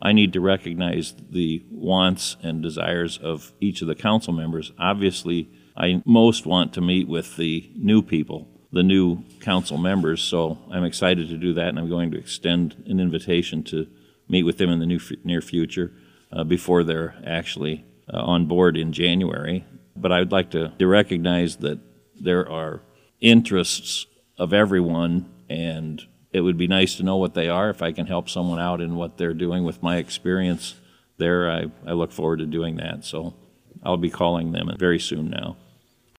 I need to recognize the wants and desires of each of the council members. Obviously, I most want to meet with the new people, the new council members, so I'm excited to do that, and I'm going to extend an invitation to meet with them in the near future before they're actually on board in January. But I would like to recognize that there are interests of everyone, and it would be nice to know what they are. If I can help someone out in what they're doing with my experience there, I look forward to doing that. So I'll be calling them very soon now.